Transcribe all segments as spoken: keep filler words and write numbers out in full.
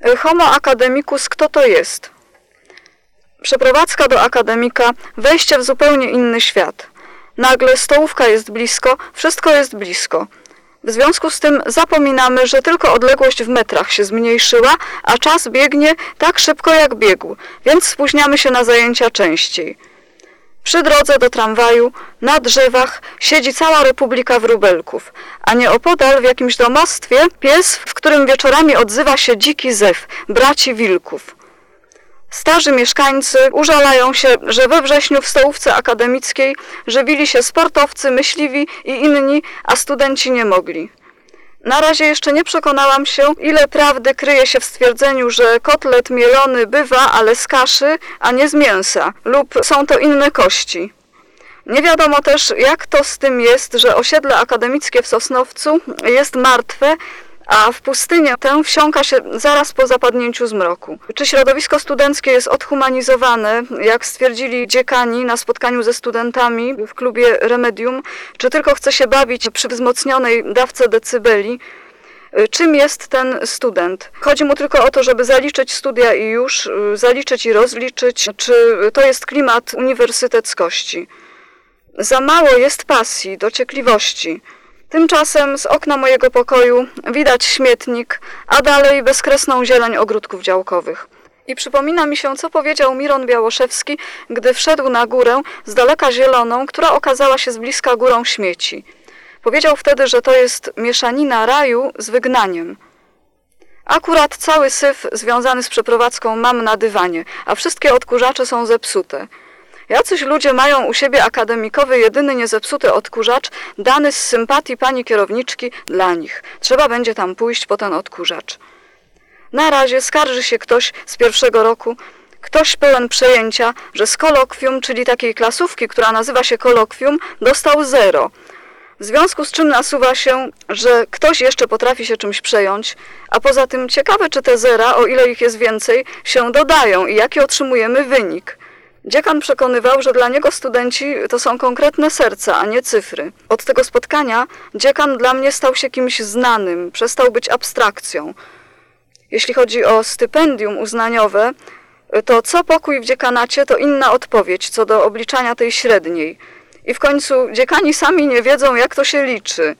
Homo academicus, kto to jest? Przeprowadzka do akademika, wejście w zupełnie inny świat. Nagle stołówka jest blisko, wszystko jest blisko. W związku z tym zapominamy, że tylko odległość w metrach się zmniejszyła, a czas biegnie tak szybko jak biegł, więc spóźniamy się na zajęcia częściej. Przy drodze do tramwaju, na drzewach siedzi cała republika wróbelków, a nieopodal w jakimś domostwie pies, w którym wieczorami odzywa się dziki zew, braci wilków. Starzy mieszkańcy użalają się, że we wrześniu w stołówce akademickiej żywili się sportowcy, myśliwi i inni, a studenci nie mogli. Na razie jeszcze nie przekonałam się, ile prawdy kryje się w stwierdzeniu, że kotlet mielony bywa, ale z kaszy, a nie z mięsa, lub są to inne kości. Nie wiadomo też, jak to z tym jest, że osiedle akademickie w Sosnowcu jest martwe, a w pustynię tę wsiąka się zaraz po zapadnięciu zmroku. Czy środowisko studenckie jest odhumanizowane, jak stwierdzili dziekani na spotkaniu ze studentami w klubie Remedium, czy tylko chce się bawić przy wzmocnionej dawce decybeli? Czym jest ten student? Chodzi mu tylko o to, żeby zaliczyć studia i już, zaliczyć i rozliczyć, czy to jest klimat uniwersyteckości? Za mało jest pasji, dociekliwości. Tymczasem z okna mojego pokoju widać śmietnik, a dalej bezkresną zieleń ogródków działkowych. I przypomina mi się, co powiedział Miron Białoszewski, gdy wszedł na górę z daleka zieloną, która okazała się z bliska górą śmieci. Powiedział wtedy, że to jest mieszanina raju z wygnaniem. Akurat cały syf związany z przeprowadzką mam na dywanie, a wszystkie odkurzacze są zepsute. Jacyś ludzie mają u siebie akademikowy, jedyny niezepsuty odkurzacz, dany z sympatii pani kierowniczki dla nich. Trzeba będzie tam pójść po ten odkurzacz. Na razie skarży się ktoś z pierwszego roku, ktoś pełen przejęcia, że z kolokwium, czyli takiej klasówki, która nazywa się kolokwium, dostał zero. W związku z czym nasuwa się, że ktoś jeszcze potrafi się czymś przejąć, a poza tym ciekawe, czy te zera, o ile ich jest więcej, się dodają i jaki otrzymujemy wynik. Dziekan przekonywał, że dla niego studenci to są konkretne serca, a nie cyfry. Od tego spotkania dziekan dla mnie stał się kimś znanym, przestał być abstrakcją. Jeśli chodzi o stypendium uznaniowe, to co pokój w dziekanacie to inna odpowiedź co do obliczania tej średniej. I w końcu dziekani sami nie wiedzą, jak to się liczy.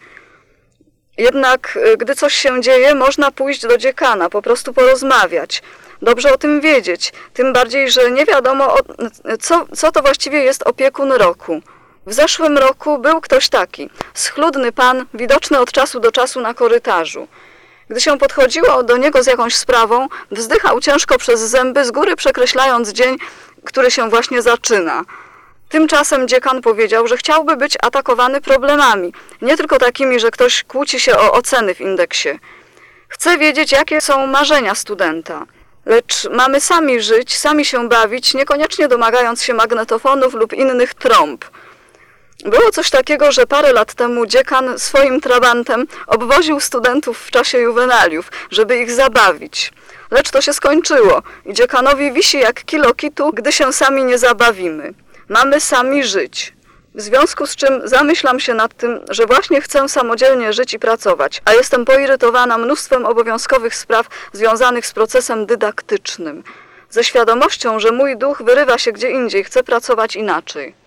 Jednak gdy coś się dzieje, można pójść do dziekana, po prostu porozmawiać. Dobrze o tym wiedzieć, tym bardziej, że nie wiadomo, co, co to właściwie jest opiekun roku. W zeszłym roku był ktoś taki, schludny pan, widoczny od czasu do czasu na korytarzu. Gdy się podchodziło do niego z jakąś sprawą, wzdychał ciężko przez zęby, z góry przekreślając dzień, który się właśnie zaczyna. Tymczasem dziekan powiedział, że chciałby być atakowany problemami, nie tylko takimi, że ktoś kłóci się o oceny w indeksie. Chce wiedzieć, jakie są marzenia studenta. Lecz mamy sami żyć, sami się bawić, niekoniecznie domagając się magnetofonów lub innych trąb. Było coś takiego, że parę lat temu dziekan swoim trabantem obwoził studentów w czasie juwenaliów, żeby ich zabawić. Lecz to się skończyło i dziekanowi wisi jak kilo kitu, gdy się sami nie zabawimy. Mamy sami żyć. W związku z czym zamyślam się nad tym, że właśnie chcę samodzielnie żyć i pracować, a jestem poirytowana mnóstwem obowiązkowych spraw związanych z procesem dydaktycznym, ze świadomością, że mój duch wyrywa się gdzie indziej, chce pracować inaczej.